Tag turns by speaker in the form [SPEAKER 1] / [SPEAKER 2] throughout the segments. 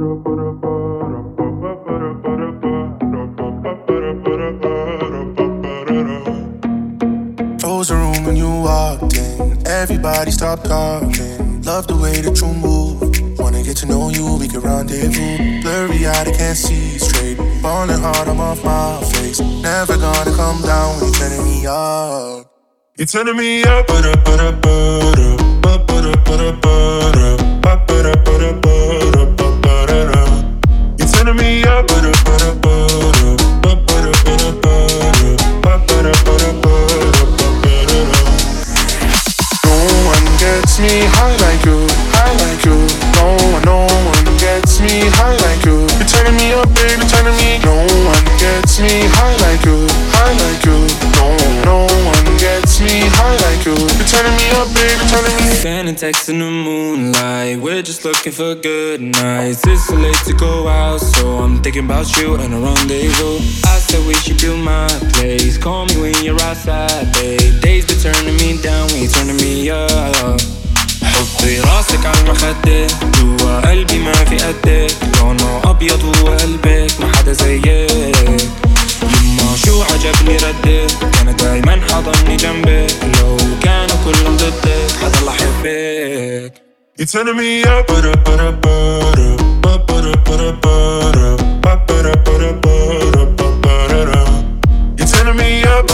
[SPEAKER 1] Froze the room when you walked in. Everybody stopped talking. Love the way that you move. Wanna get to know you, we can rendezvous. Blurry eyed, I can't see straight. Falling hard, I'm off my face. Never gonna come down when you're turning me up. You're turning me up. You're turning me up. Gets me high like you, high like you. No one gets me high like you. You're turning me up, baby, turning me. No one gets me high like you, high like you. No one gets me high like you. You're turning me up, baby, turning me.
[SPEAKER 2] Sending texts in the moonlight. We're just looking for good nights. It's so late to go out, so I'm thinking about you and a rendezvous. I said we should do my place. Call me when you're outside, babe. Days been turning me down when you're turning me up. حطي راسك عالمخدة جوا قلبي ما في قدك لونه أبيض وقلبك ما حدا زيك يما شو عجبني ردك كان دايما حضني جنبك لو كانوا كلهم ضدك حضل أحبك.
[SPEAKER 1] You're turning me up. You're turning me up.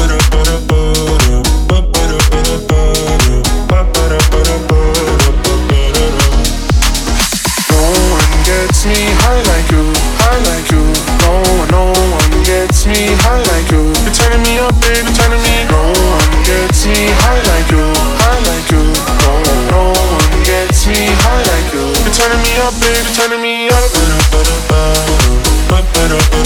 [SPEAKER 1] Gets me high like you, high like you. No one gets me high like you. You're turning me up, baby, turning me. No one gets me high like you, high like you. No one gets me high like you. You're turning me up, baby, turning me up.